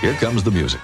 Here comes the music.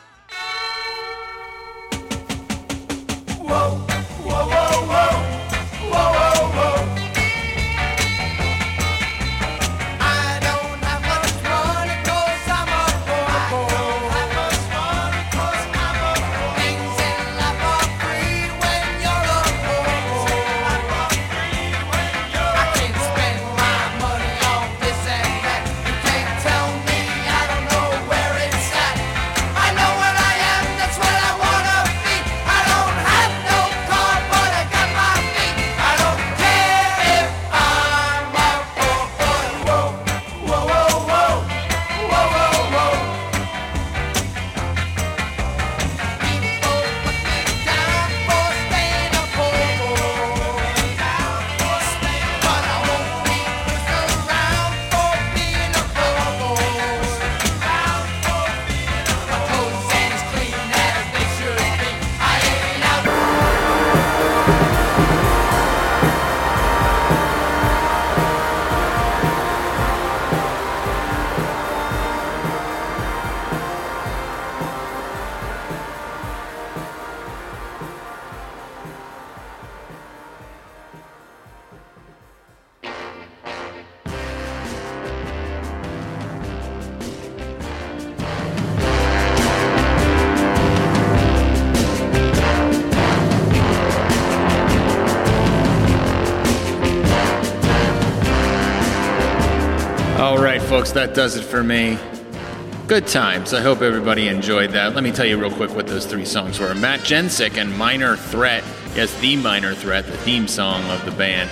All right, folks, that does it for me. Good times. I hope everybody enjoyed that. Let me tell you real quick what those three songs were. Matt Jensic and Minor Threat. Yes, The Minor Threat, the theme song of the band.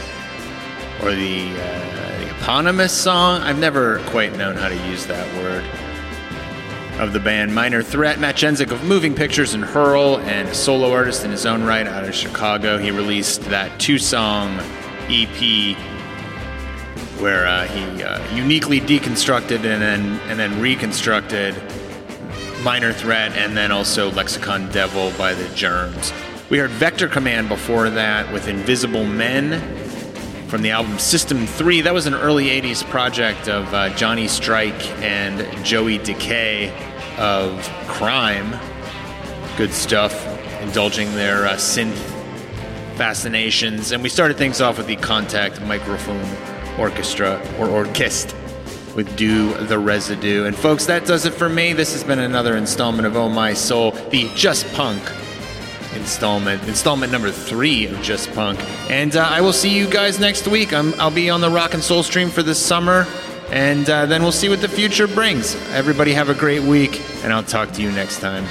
Or the eponymous song. I've never quite known how to use that word. Of the band Minor Threat. Matt Jensic of Moving Pictures and Hurl, and a solo artist in his own right out of Chicago. He released that 2-song EP where he uniquely deconstructed and then reconstructed Minor Threat, and then also Lexicon Devil by the Germs. We heard Vector Command before that with Invisible Men from the album System 3. That was an early 80s project of Johnny Strike and Joey Decay of Crime. Good stuff, indulging their synth fascinations. And we started things off with the Contact Microphone Orchestra, or Orchest, with Do the Residue. And folks, that does it for me. This has been another installment of Oh My Soul, the Just Punk installment number 3 of Just Punk. And I will see you guys next week. I'll be on the Rock and Soul stream for this summer, and then we'll see what the future brings. Everybody have a great week, and I'll talk to you next time.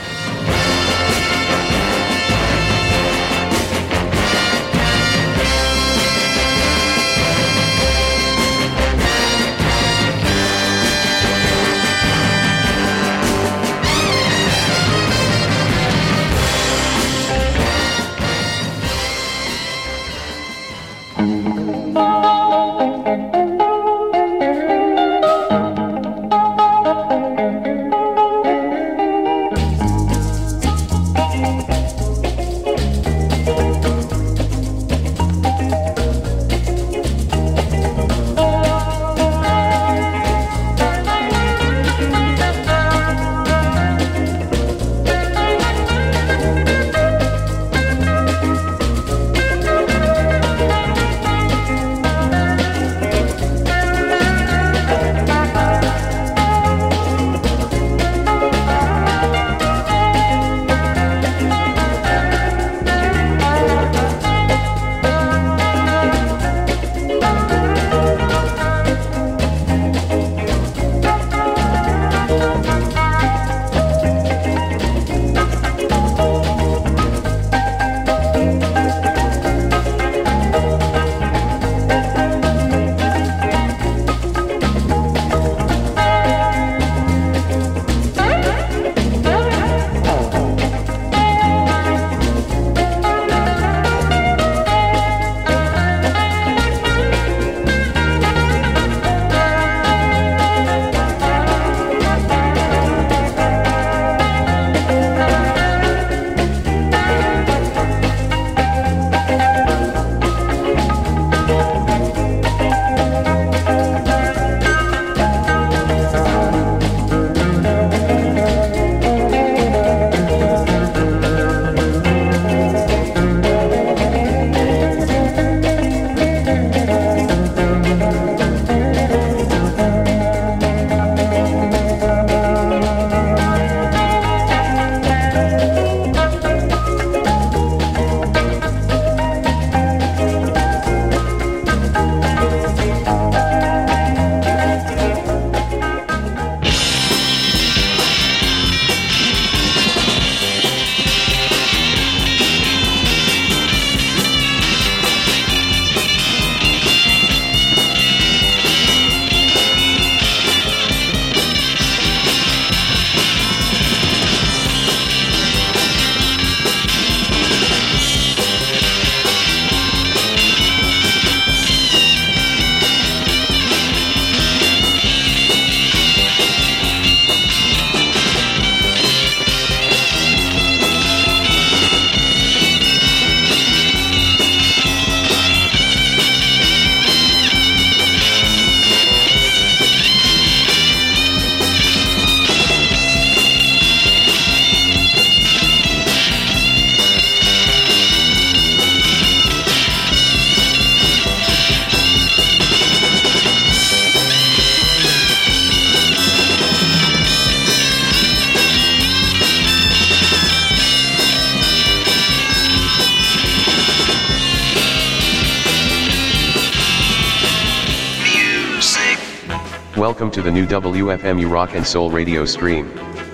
Welcome to the new WFMU Rock and Soul radio stream.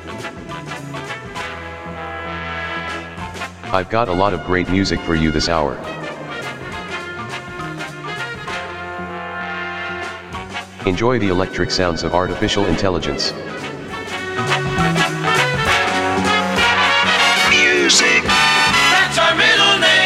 I've got a lot of great music for you this hour. Enjoy the electric sounds of artificial intelligence. Music. That's our middle name.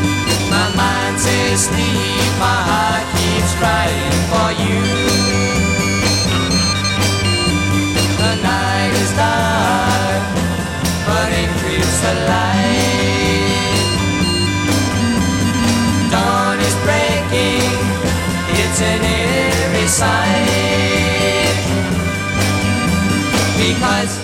sleep, my heart keeps crying for you. the light. Dawn is breaking, it's an eerie sight. Because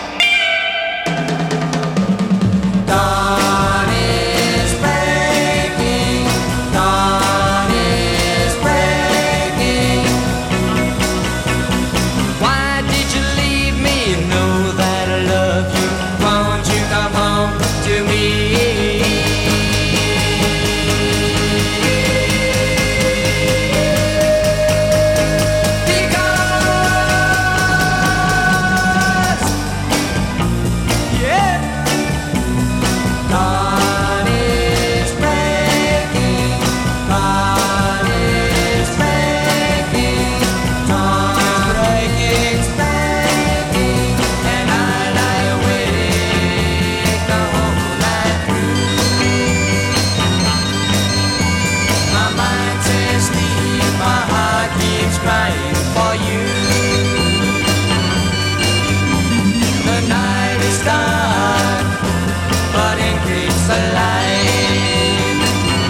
dawn is breaking, dawn is breaking. Why did you leave me? You know that I love you. Won't you come home to me? Crying for you. The night is dark, but increase the light.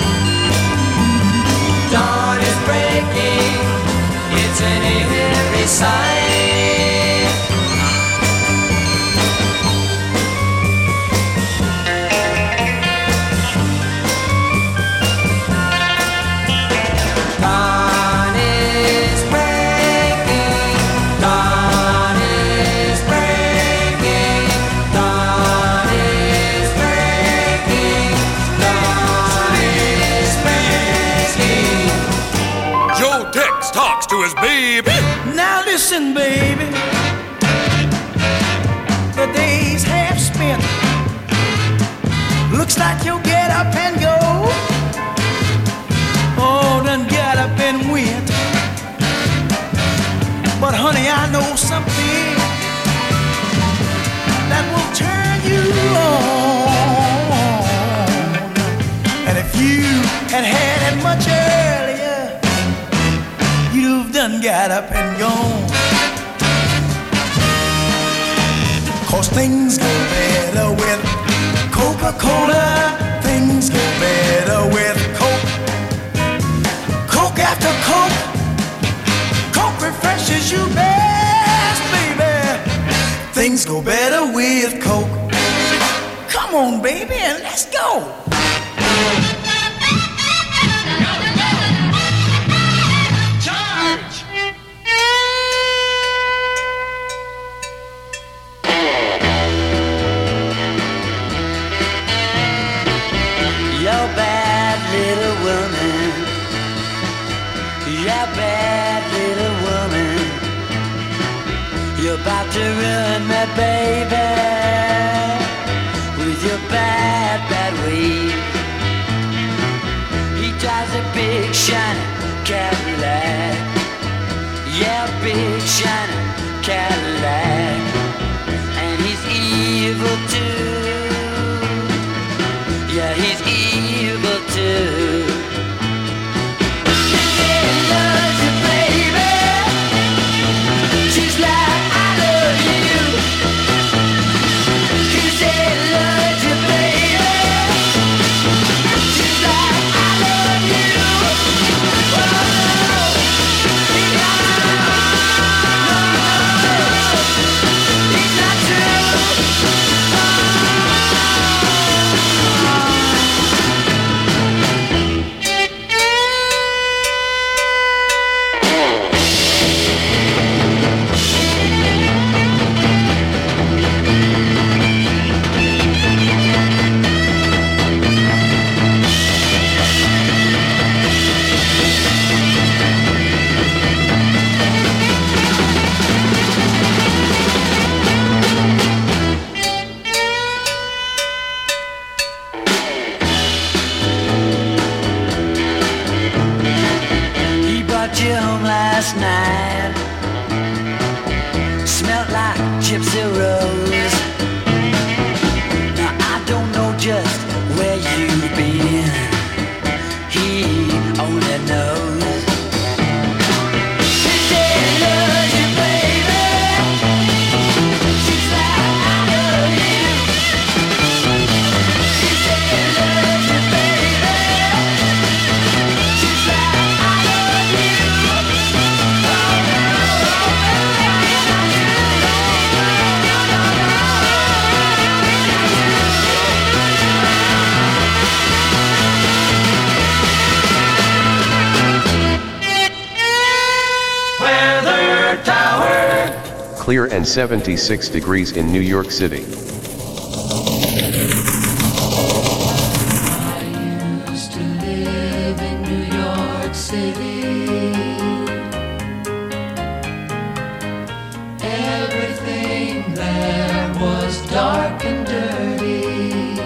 Dawn is breaking, it's an eerie sight. Talks to his baby. Now listen, baby. The days have spent. Looks like you'll get up and go. Oh, done got up and went. But honey, I know something that will turn you on. And if you had had it much earlier, you've done got up and gone. 'Cause things go better with Coca-Cola. Things go better with Coke. Coke after Coke. Coke refreshes you best, baby. Things go better with Coke. Come on, baby, and let's go. Bad little woman, you're about to ruin me, baby, with your bad, bad ways. He drives a big shiny Cadillac, yeah, big shiny Cadillac, and he's evil too, yeah, he's evil too. clear and 76 degrees in New York City. I used to live in New York City. Everything there was dark and dirty.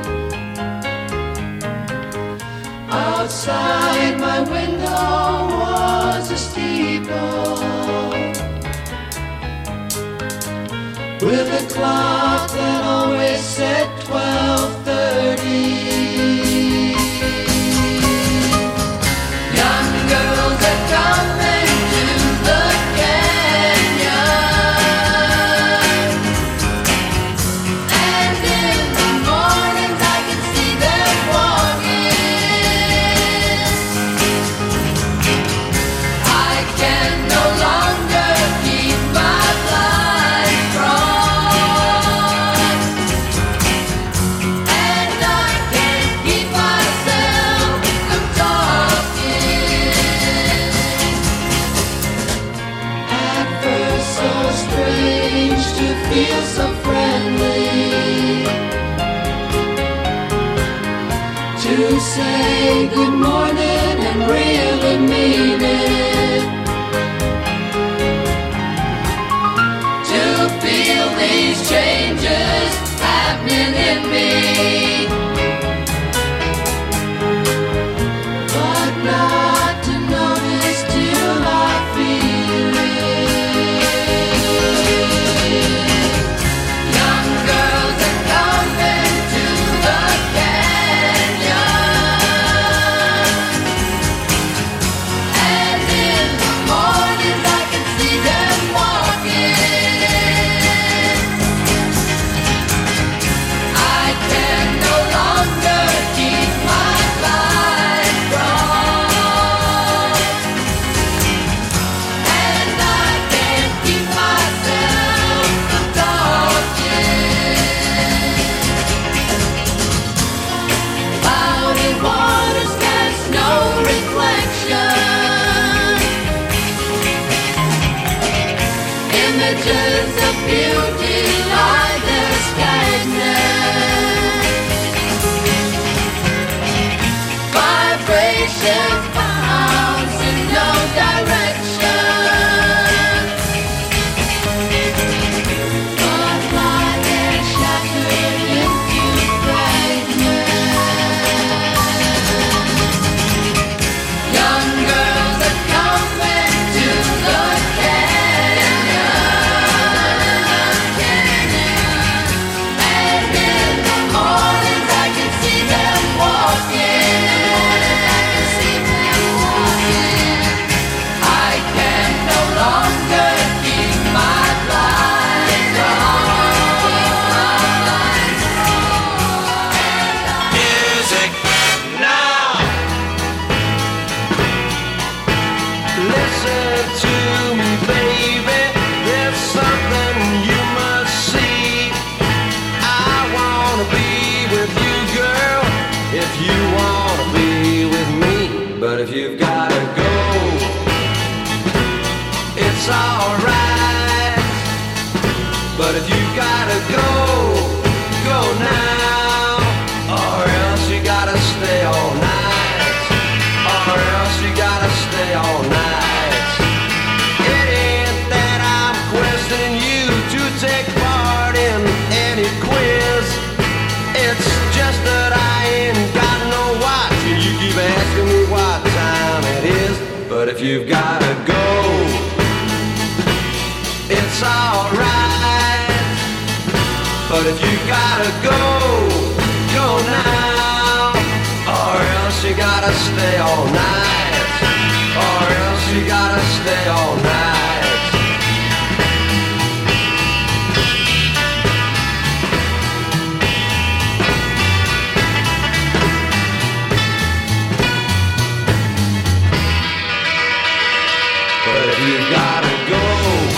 Outside my window was a steeple with a clock that always said 12:30. Young girls are coming to the canyon, and in the mornings I can see them walking. I can no longer keep my blind crossed, and I can't keep myself from talking. At first so strange to feel so friendly, to say good morning and really mean it, to feel these changes happening in me, but not to notice till I feel it. Young girls are coming to the canyon, and in the mornings I can see them walking. I can no longer keep my blind crossed, and I can't keep myself from talking. Cloudy waters cast no reflection. Images of beauty lie there stagnant. Vibrations bounce in no direction, but lie there shattered into fragments. Young girls are coming to the canyon, and in the mornings I can see them walking. I can no longer keep my blind Music now. Listen to me, baby. There's something you must see. I wanna be with you, girl, if you wanna be with me. But if you've gotta go, it's alright. But if you gotta go, go now. Or else you gotta stay all night. Or else you gotta stay all night. It ain't that I'm questioning you to take part in any quiz. It's just that I ain't got no watch, and you keep asking me what time it is. But if you've gotta go, it's alright. But if you gotta go, go now. Or else you gotta stay all night. Or else you gotta stay all night. But if you gotta go,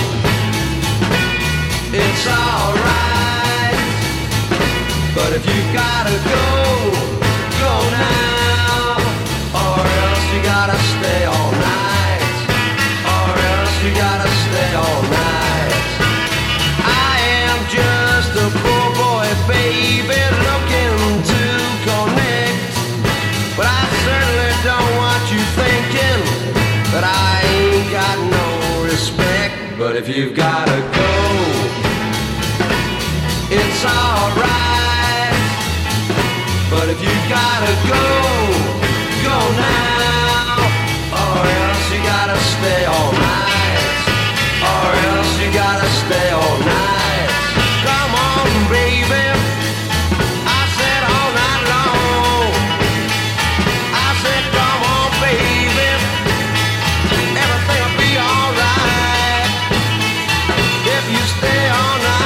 it's alright. But if you gotta go, go now. Or else you gotta stay all night. Or else you gotta stay all night. you've gotta go, it's alright. But if you've gotta go, go now. Or else you gotta stay all night. Or else you gotta stay all night. Come on, baby, I said all night long. I said come on, baby, everything will be alright if you stay all night.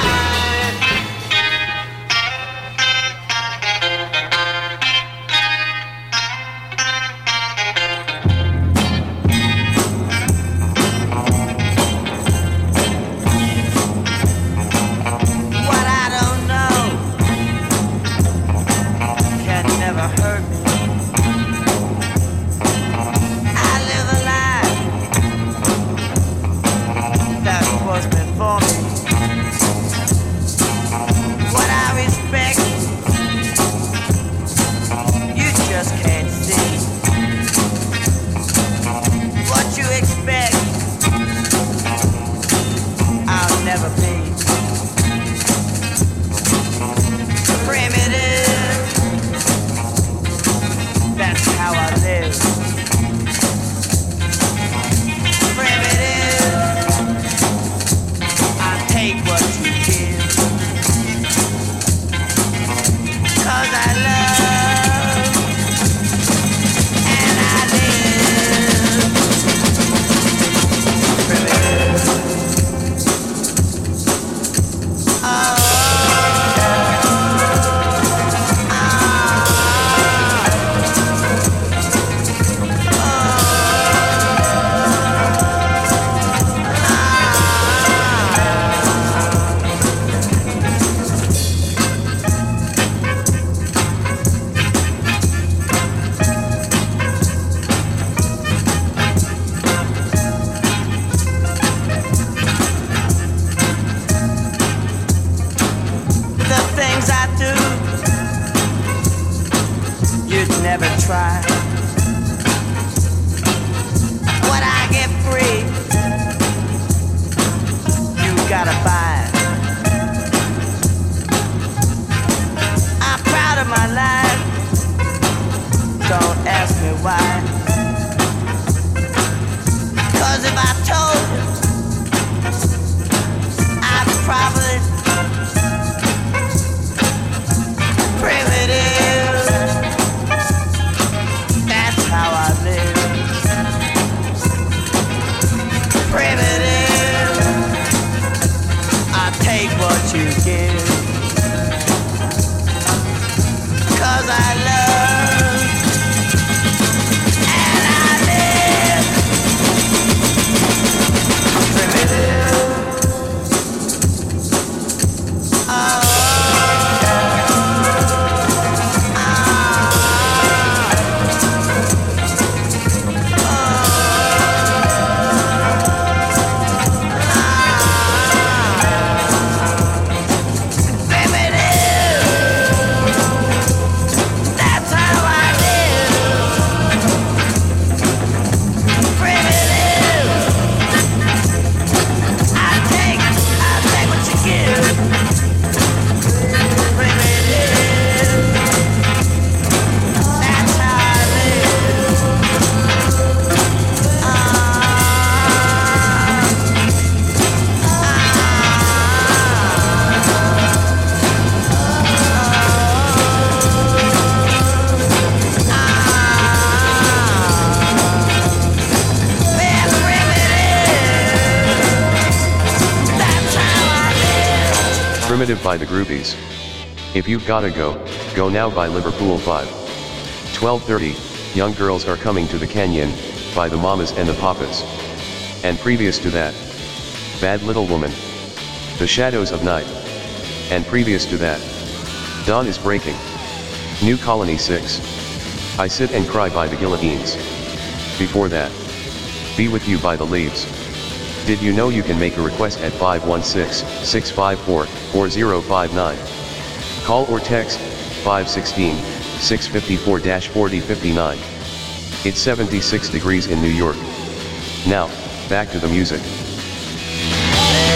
What I don't know can never hurt me. I live a life that was meant for me. What I respect, you just can't see. What you expect, I'll never be. Primitive, that's how I live. Primitive, I take what you give. 'Cause I love and I live. Primitive. Oh. The things I do, you'd never try. What I get free, you gotta buy. I'm proud of my life, don't ask me why. 'Cause if I told you, I'd probably primitive, that's how I live. Primitive, I take what you give. 'Cause I love and I live. Primitive. Oh. Primitive by the Groupies. If You've Gotta Go, Go Now by Liverpool 5. 12:30, Young Girls Are Coming to the Canyon, by the Mamas and the Papas. And previous to that, Bad Little Woman, The Shadows of Night. And previous to that, Dawn is Breaking, New Colony 6, I Sit and Cry by the Guillotines. Before that, Be With You by the Leaves. Did you know you can make a request at 516-654-4059? Call or text 516-654-4059. It's 76 degrees in New York. Now, back to the music.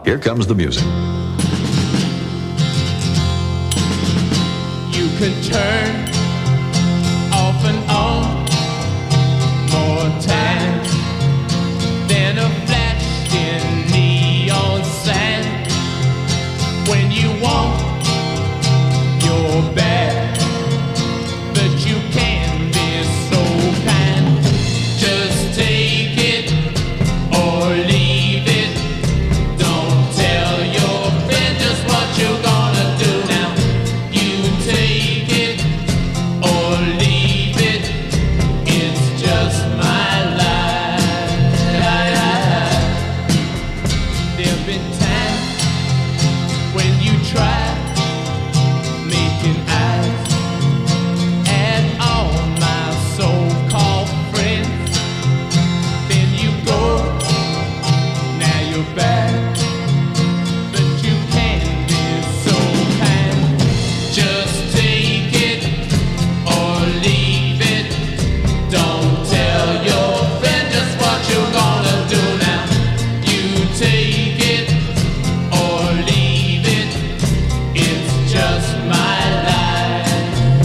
Here comes the music. You can turn off and on more time than a flash in neon sign. When you want your bad, but you can be so kind. Just take it or leave it. Don't tell your friend just what you're gonna do now. You take it or leave it. It's just my life. There've been times when you try making eyes at all my so-called friends. Then you go, now you're back, but you can be so kind. Just take it or leave it. Don't tell your friend just what you're gonna do now. You take it or leave it. It's just my life.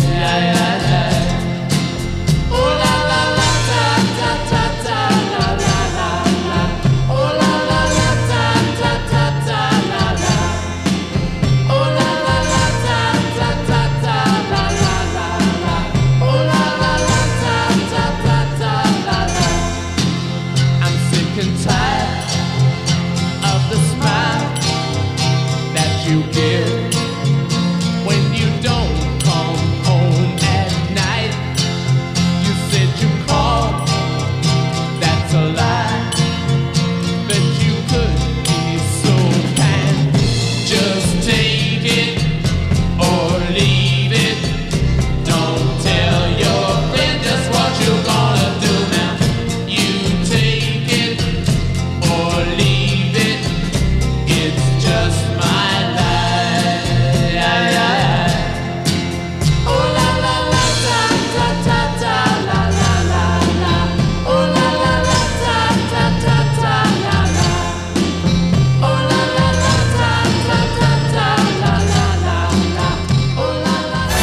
Oh la la la ta ta ta ta la la la la. Oh la la la ta ta ta ta la la. Oh la la la ta ta ta ta la la la la. Oh la la la ta ta ta ta la la. I'm sick and tired of the smile that you give when you don't come home at night. You said you called, that's a lie, but you could be so kind. Just take it or leave it. Don't tell your friend just what you're gonna do now. You take it or leave it. It's just my life. Oh la la la ta ta ta ta la la la la. Oh la la la ta ta ta ta la la. Oh la la la ta ta ta ta la la la la. Oh la la la.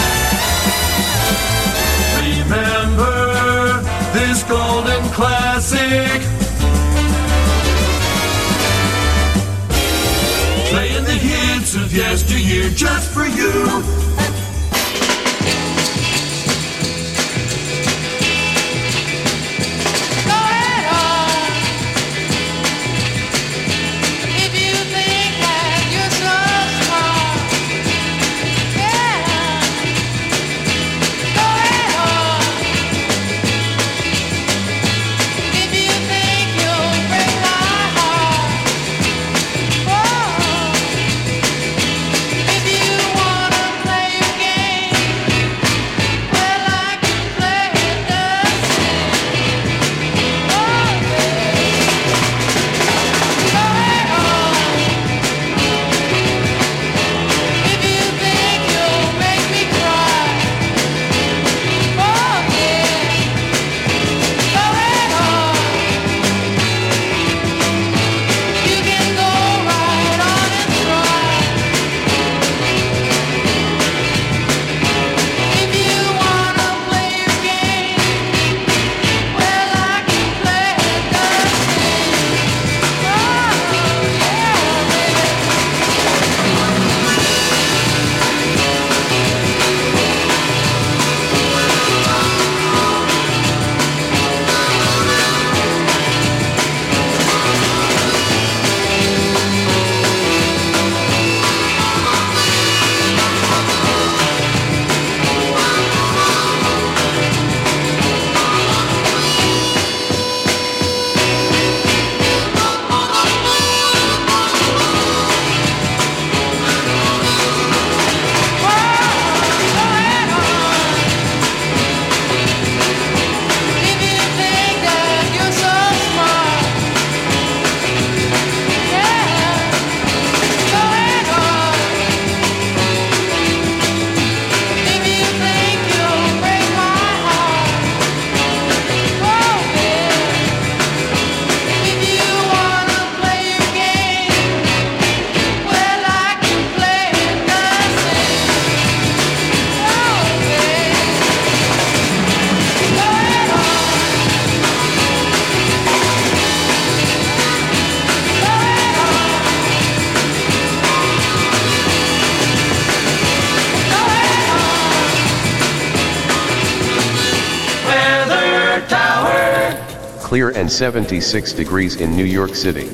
Remember this golden classic. Playing the hits of yesteryear just for you. Go ahead on. If you think that you're so smart, yeah. Go ahead on. If you think you'll break my heart, whoa. If you wanna play Clear and 76 degrees in New York City.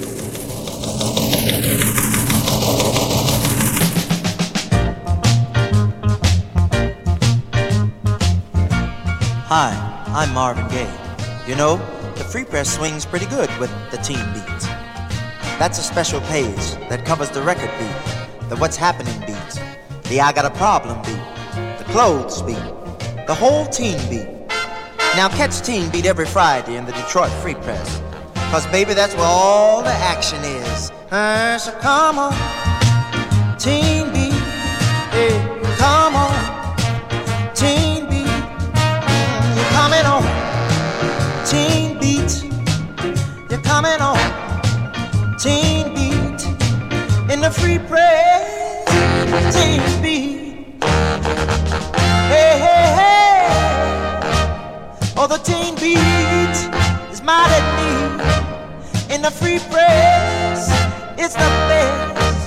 Hi, I'm Marvin Gaye. You know, the Free Press swings pretty good with the teen beats. That's a special page that covers the record beat, the what's happening beats, the I got a problem beat, the clothes beat, the whole teen beat. Now catch Teen Beat every Friday in the Detroit Free Press, 'cause baby, that's where all the action is. So come on, Teen Beat, hey, come on, Teen Beat, you're coming on, Teen Beat, you're coming on, Teen Beat, in the Free Press, Teen Beat, hey, hey, hey, oh, the Teen Beat is mad at me, in the Free Press, it's the best,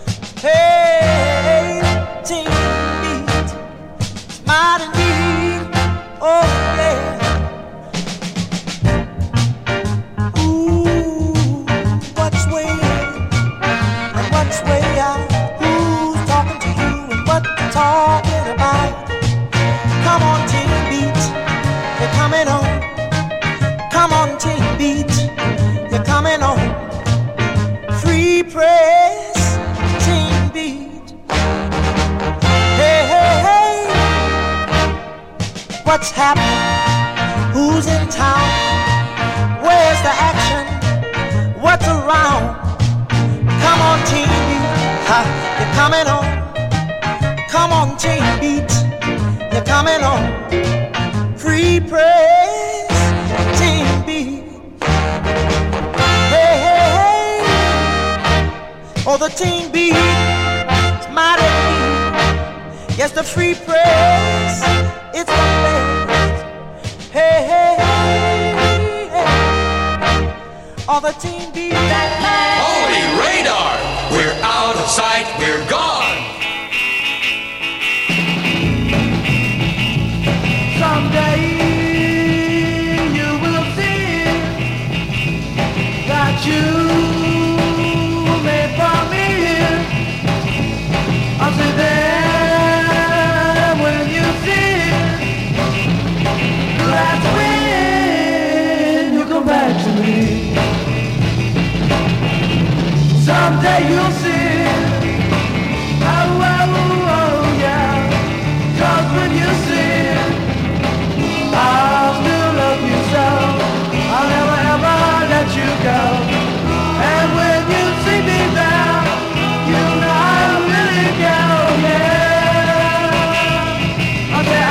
hey, Teen Beat is mad at me, oh yeah. What's way out? Who's talking to you and what you talking about? Come on, Teen Beat, you're coming on. Come on, Teen Beat, you're coming on. Free Press, Teen Beat. Hey, hey, hey. What's happening? Who's in town? Where's the action? What's around? Come on, Teen Beat, ha, you're coming on. Come on, Teen Beat, you're coming on. Free Press, Teen Beat. Hey, hey, hey. Oh, the Teen Beat is mad at me. Yes, the Free Press, it's the best. Hey, hey, hey, hey. Oh, the Teen Beat. Holy radar! We're out of sight, we're gone! Someday you will see that you were made for me. I'll say there when you see that's when you come back to me. Someday you'll see, oh, oh, oh, yeah. 'Cause when you see, I'll still love you so. I'll never ever let you go. And when you see me now, you know I really go, yeah. I say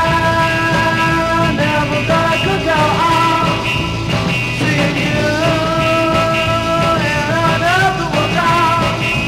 I never thought I could go on seeing you in another world.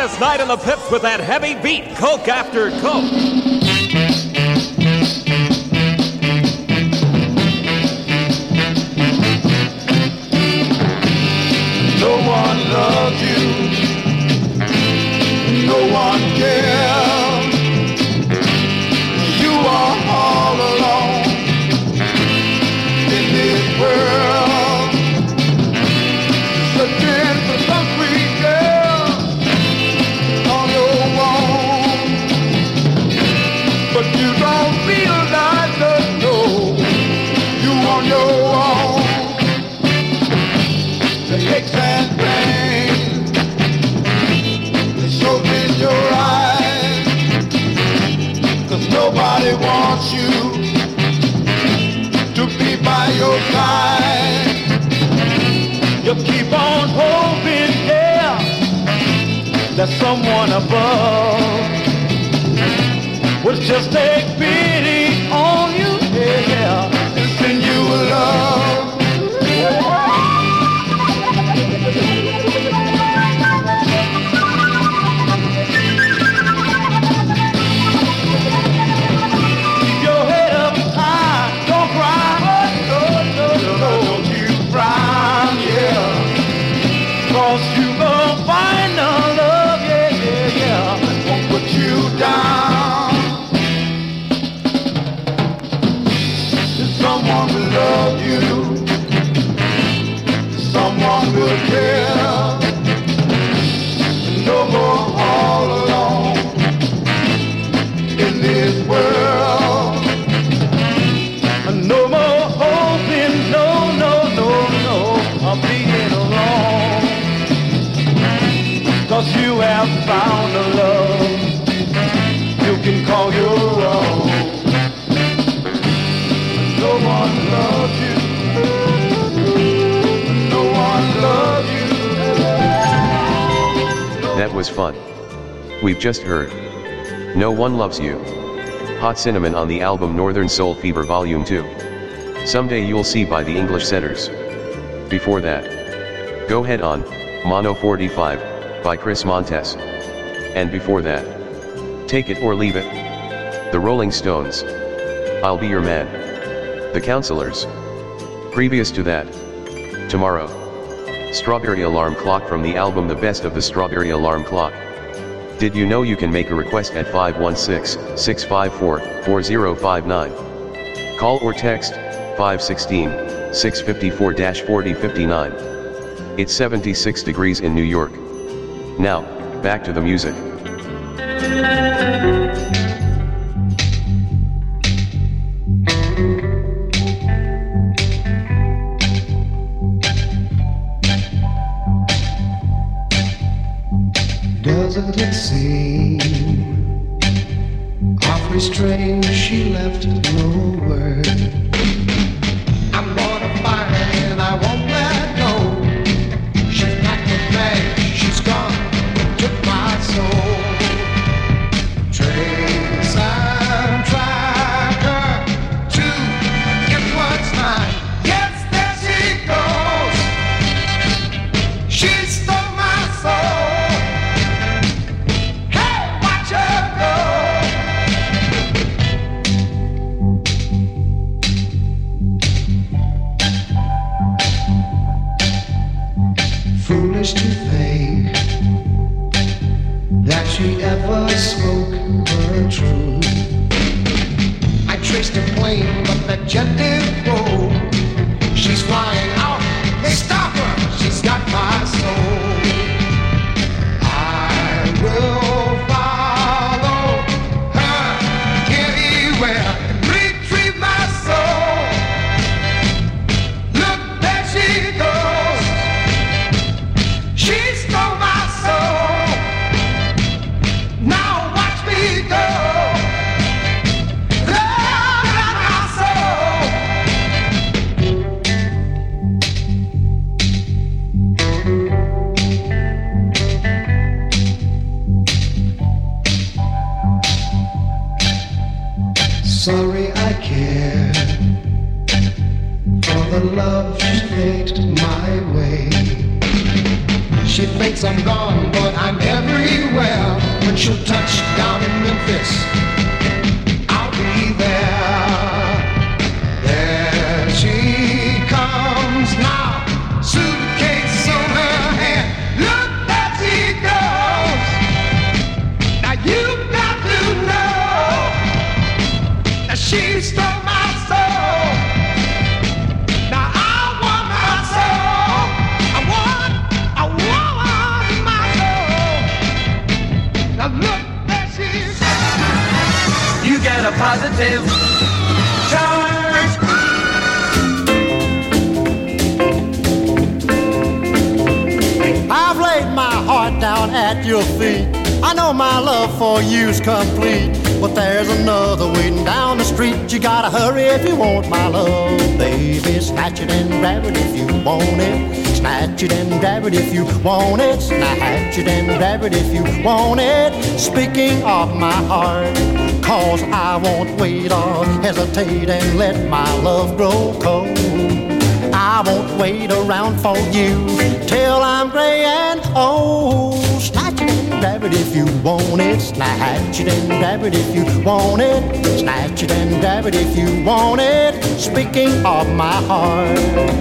hottest night in the pips with that heavy beat, Coke after Coke. No one loves you, no one cares. You are all alone in this world, searching for some sweet girl on your own. But you don't realize that no, you on your own. The aches and pains, they show in your eyes, 'cause nobody wants you to be by your side. You keep on hoping, yeah, that someone above would just take pity on you, yeah, and send you a love. Keep your head up high, don't cry, don't you cry, yeah. 'Cause you gon' find a love, yeah, won't put you down. Someone will love you, someone will care, no more all alone in this world. No more hoping, no, of being alone. 'Cause you have found a love you can call your own. No one loves you, no one loves you. That was fun. We've just heard No One Loves You, Hot Cinnamon on the album Northern Soul Fever Volume 2. Someday You'll See by the English Setters. Before that, Go Head On, Mono 45, by Chris Montes. And before that, Take It or Leave It, The Rolling Stones, I'll Be Your Man, The Counselors. Previous to that, Tomorrow, Strawberry Alarm Clock from the album The Best of the Strawberry Alarm Clock. Did you know you can make a request at 516-654-4059? Call or text 516-654-4059. It's 76 degrees in New York. Now, back to the music. Doesn't it seem awfully strange she left no word? I'm gonna find and I won't let go. She's packed her bag, she's gone, took my soul. Trace and track her to get what's mine. Yes, there she goes. She stole my soul. Foolish to think that she ever spoke her truth. I traced her plane, but that jet didn't go. She's flying out, they stop her, she's got my soul. I will follow her anywhere and retrieve my soul. Look, there she goes. She stole my soul. Now watch me go. Love got my soul. Sorry I care for the love she faked my way. She thinks I'm gone, but I'm everywhere. when she'll touch down in Memphis, I'll be there. There she comes now, suitcase on her hand. Look as she goes. Now you've got to know that she stole my soul. Now I want my soul. I want my soul. Now look that she's. You get a positive charge. I've laid my heart down at your feet. I know my love for you's complete, but there's another waiting down the street. You gotta hurry if you want my love, baby. Snatch it and grab it if you want it. Snatch it and grab it if you want it. Snatch it and grab it if you want it. Speaking of my heart, cause I won't wait or hesitate and let my love grow cold. I won't wait around for you till I'm gray and old. Snatch it and grab it if you want it. Snatch it and grab it if you want it. Snatch it and grab it if you want it. Speaking of my heart.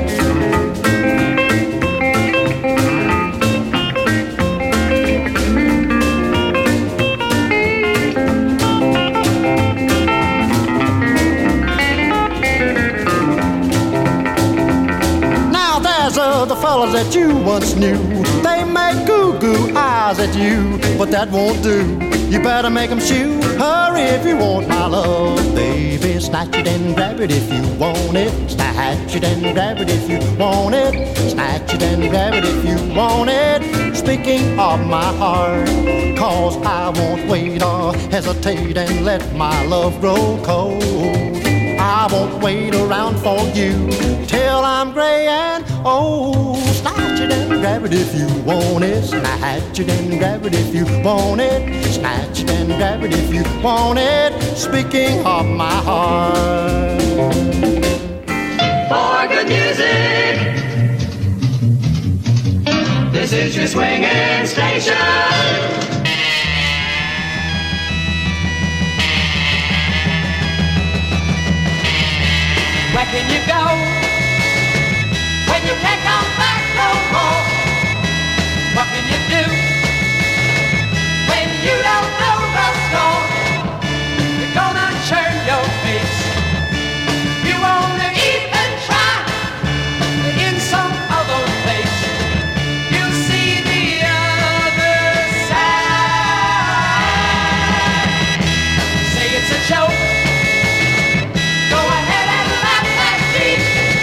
The fellas that you once knew, they make goo-goo eyes at you, but that won't do. You better make them shoo. Hurry if you want my love, baby. Snatch it and grab it if you want it. Snatch it and grab it if you want it. Snatch it and grab it if you want it. Speaking of my heart, cause I won't wait or hesitate and let my love grow cold. I won't wait around for you till I'm gray and old. Snatch it and grab it if you want it. Snatch it and grab it if you want it. Snatch it and grab it if you want it. Speaking of my heart. For good music, this is your swinging station. Where can you go when you can't come back no more? What can you do when you don't know the score? You're gonna turn your face. You won't even try in some other place. You'll see the other side. Say it's a joke. Go ahead and laugh at me.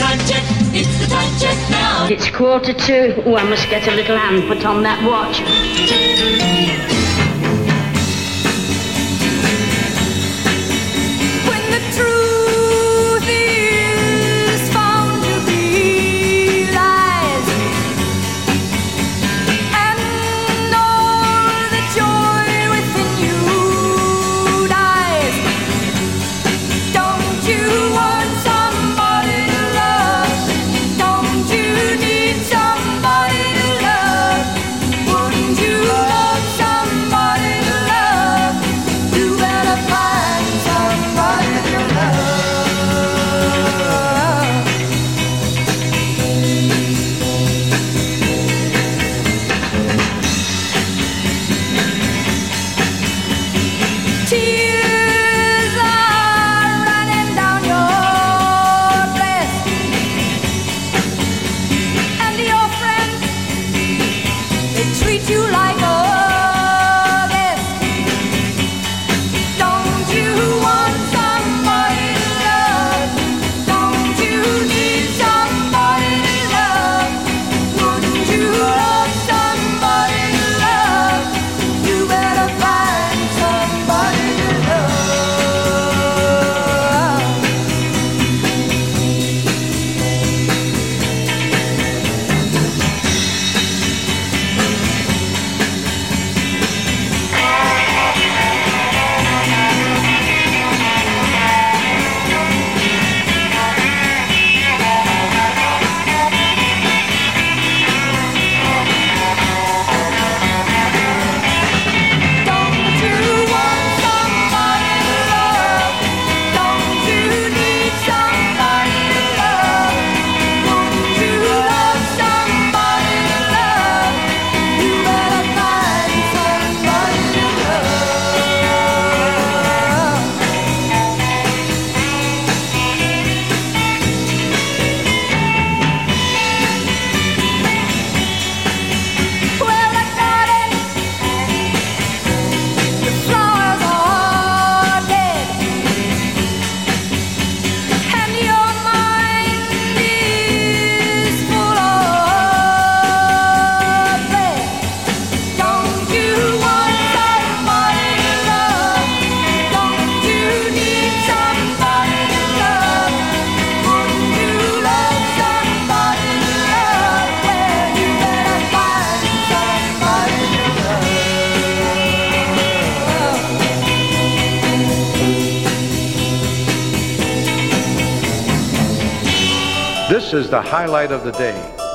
time check. It's the time check now. It's 1:45. Oh, I must get a little hand put on that watch. When the truth is found to be lies, and all the joy within you dies, don't you want somebody to love? Don't you need somebody to love? Wouldn't you love somebody to love? You better find somebody to love. Tears are running down your breast, and your friends, they treat you like a guest. Don't you want somebody to love? Don't you need somebody to love? Wouldn't you love somebody to love? You better find somebody to love. Don't you want somebody to love? Don't you need somebody to love? Wouldn't you love somebody to love? You better find somebody to love. Well, the garden, the flowers are dead, and your mind is full of dread. Don't you want somebody to love? Don't you need somebody to love? Wouldn't you love somebody to love? Well, you better find somebody to love. This is the highlight of the day.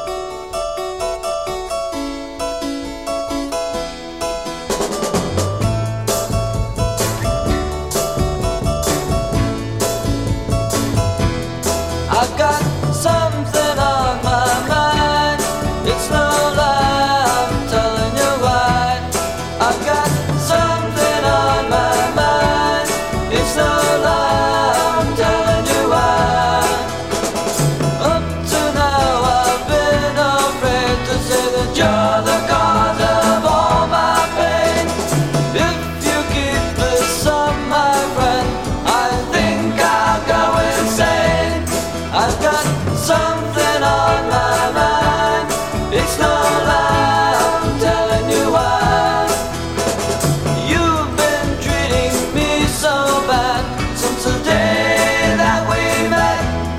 I've got something on my mind. It's no lie, I'm telling you why. I've got something on my mind. It's no lie, I'm telling you why. Up to now I've been afraid to say that you're the cause of all my pain. If you keep this up, my friend, I think I'll go insane. I've got something on my mind. It's no lie, I'm telling you why. You've been treating me so bad since the day that we met.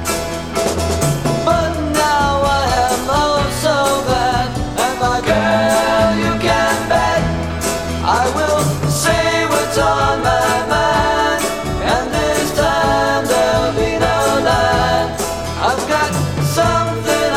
But now I am oh so glad, and my girl, you can bet I will say what's on my mind, and this time there'll be no lie. I've got something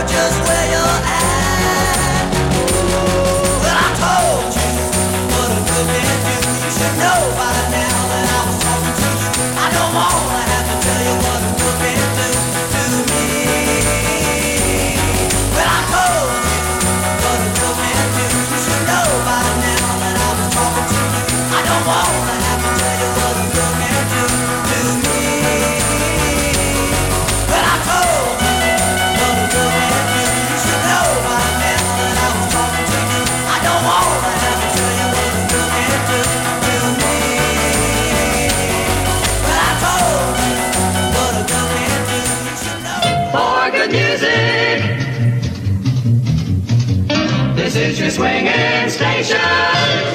just where you're at. Well, I told you what a good man do. You should know by now that I was talking to you. I don't wanna have to tell you what a good man do to me. Well, I told you what a good man do. You should know by now that I was talking to you. I don't wanna have to tell you what a good man do to me. Well, I told you what a good man do. You should know by now that I was talking to you. I don't wanna have to tell you what a good man do to me. Well, I told you what a good man do. You should know. For good music, this is your swinging station.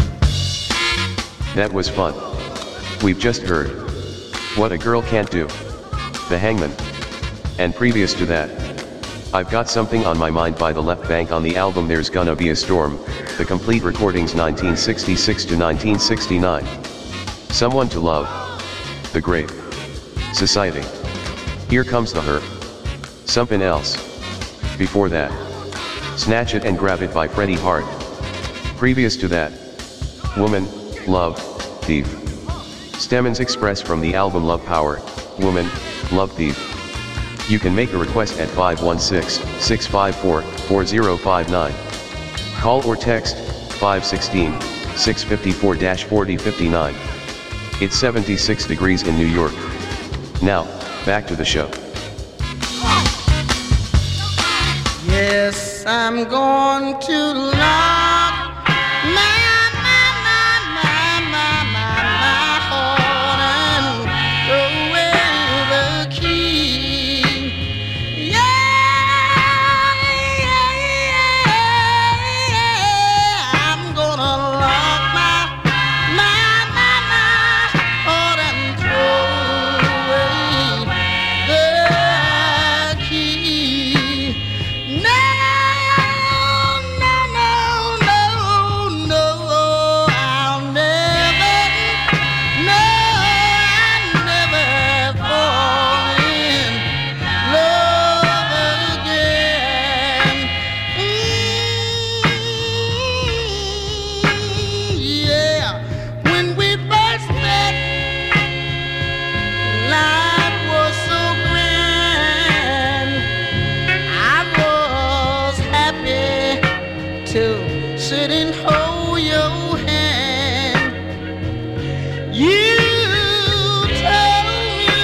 That was fun. We've just heard What a Girl Can't Do, The Hangman. And previous to that, I've Got Something on My Mind by the Left Bank on the album There's Gonna Be a Storm, the complete recordings 1966 to 1969. Someone to Love, The Great Society. Here Comes the Her. Something Else. Before that, Snatch It and Grab It by Freddie Hart. Previous to that, Woman, Love, Thief. Stemmons Express from the album Love Power, Woman, Love Thief. You can make a request at 516-654-4059. Call or text 516-654-4059. It's 76 degrees in New York. Now, back to the show. Yes, I'm going to lock my heart and throw away the key. Yeah, I'm gonna lock my heart and throw away the key. No, I'll never fall in love again. Yeah, when we first met, life was so grand. I was happy to sit and hold your hand. You told me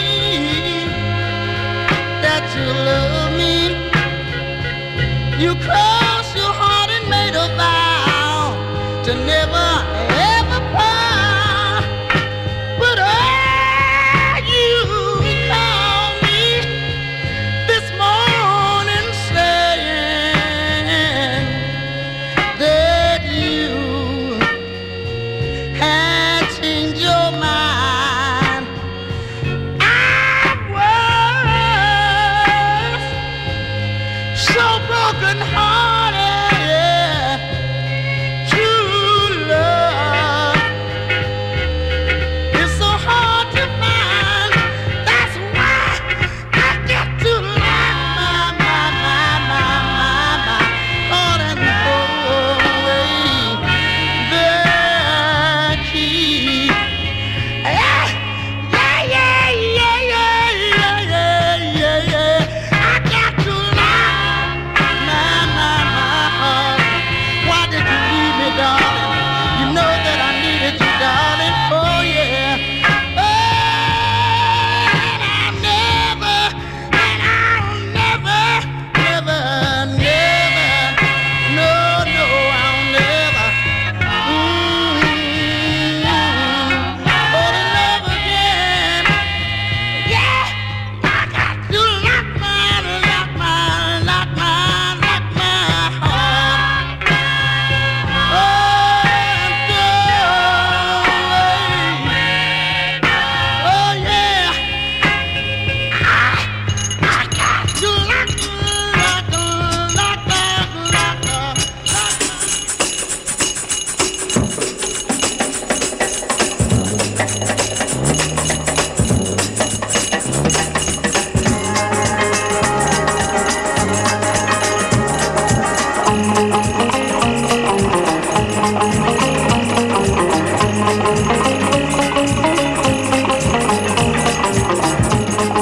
that you love me. You crossed your heart and made a vow to never ever part. But you called me this morning saying that you had changed your mind. I was so broken hearted.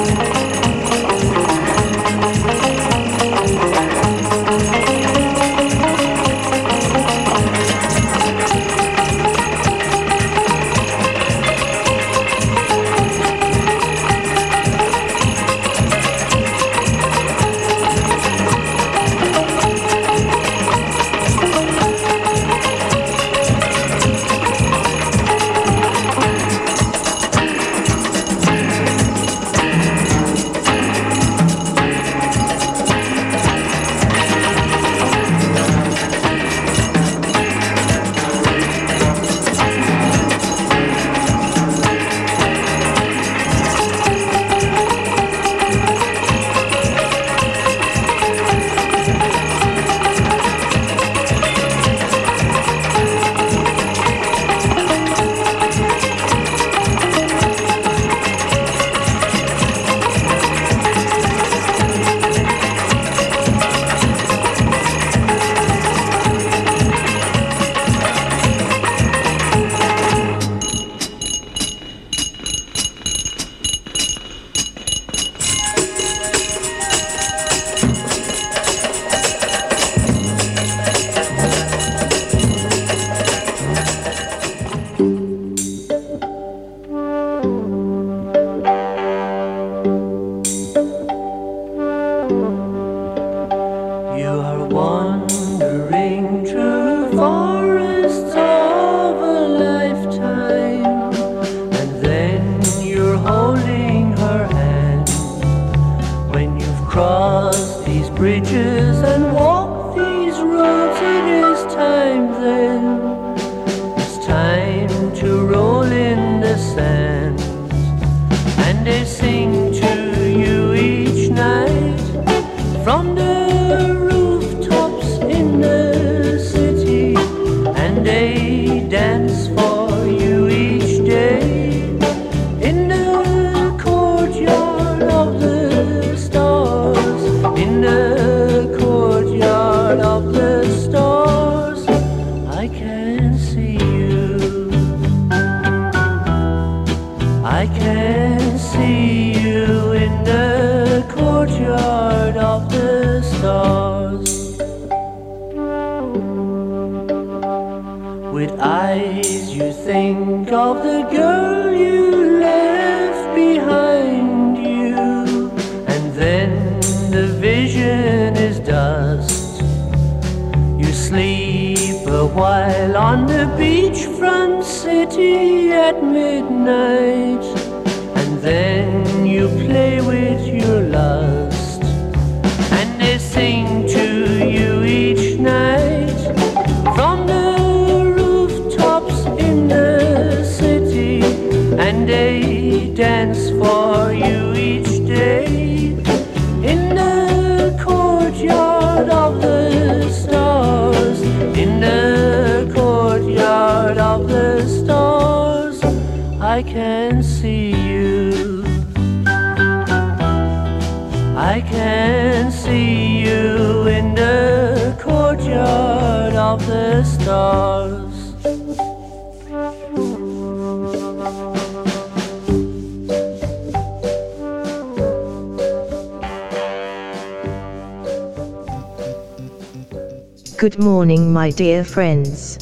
Good morning, my dear friends.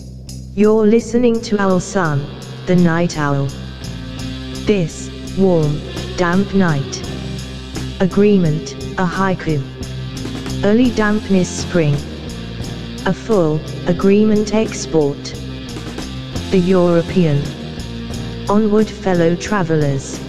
You're listening to Owl Sun, the Night Owl. This warm, damp night. Agreement, a haiku. Early dampness spring. A full agreement export. The European. Onward, fellow travelers.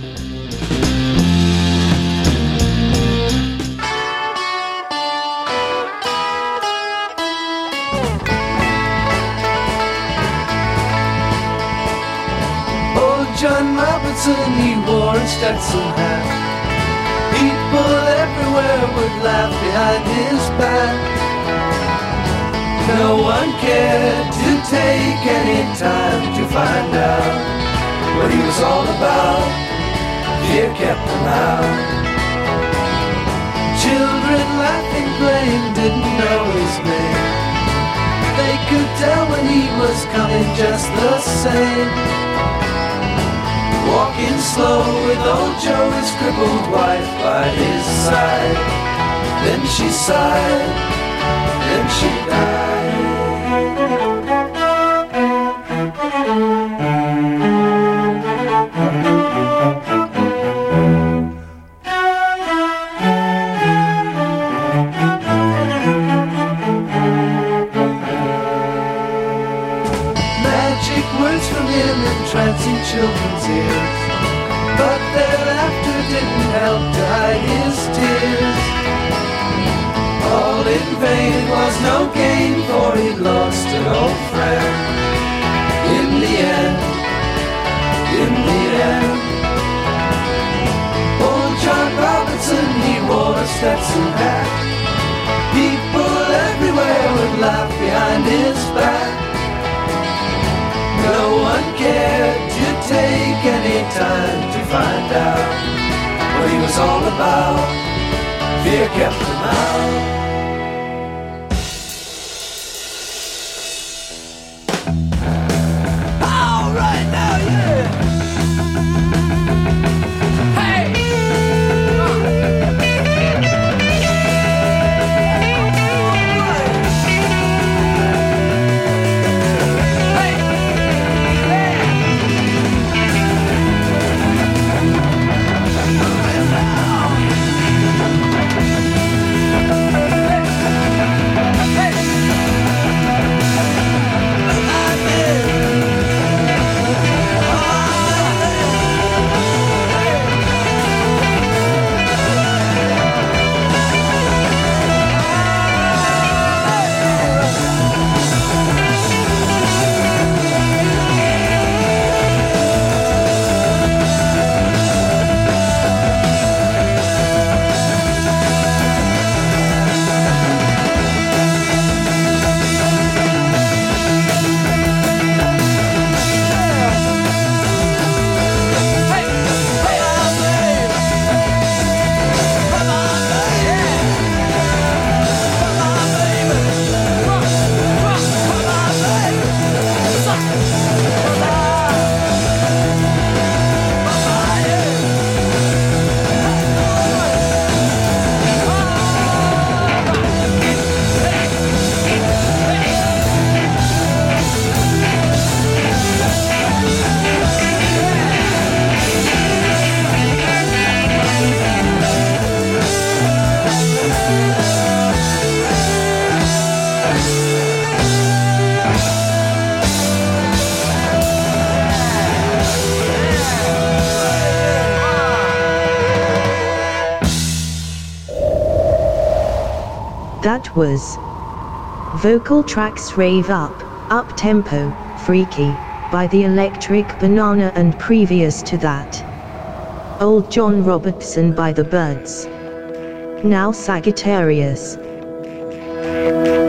John Robertson, he wore a Stetson hat. People everywhere would laugh behind his back. No one cared to take any time to find out what he was all about. Fear kept them out. Children laughing, playing, didn't know his name. They could tell when he was coming just the same. walking slow with old Joe, his crippled wife by his side. Then she sighed, then she died. Magic words from him entrancing children's ears, but their laughter didn't help to hide his tears. All in vain was no gain, for he'd lost an old friend. In the end, old John Robinson, he wore a Stetson hat. People everywhere would laugh behind his back. No one cared to take any time to find out what he was all about. Fear kept him out. All right now, yeah. Hey! That was Vocal Tracks Rave Up Tempo, Freaky, by the Electric Banana, and previous to that, Old John Robertson by the Birds. Now Sagittarius.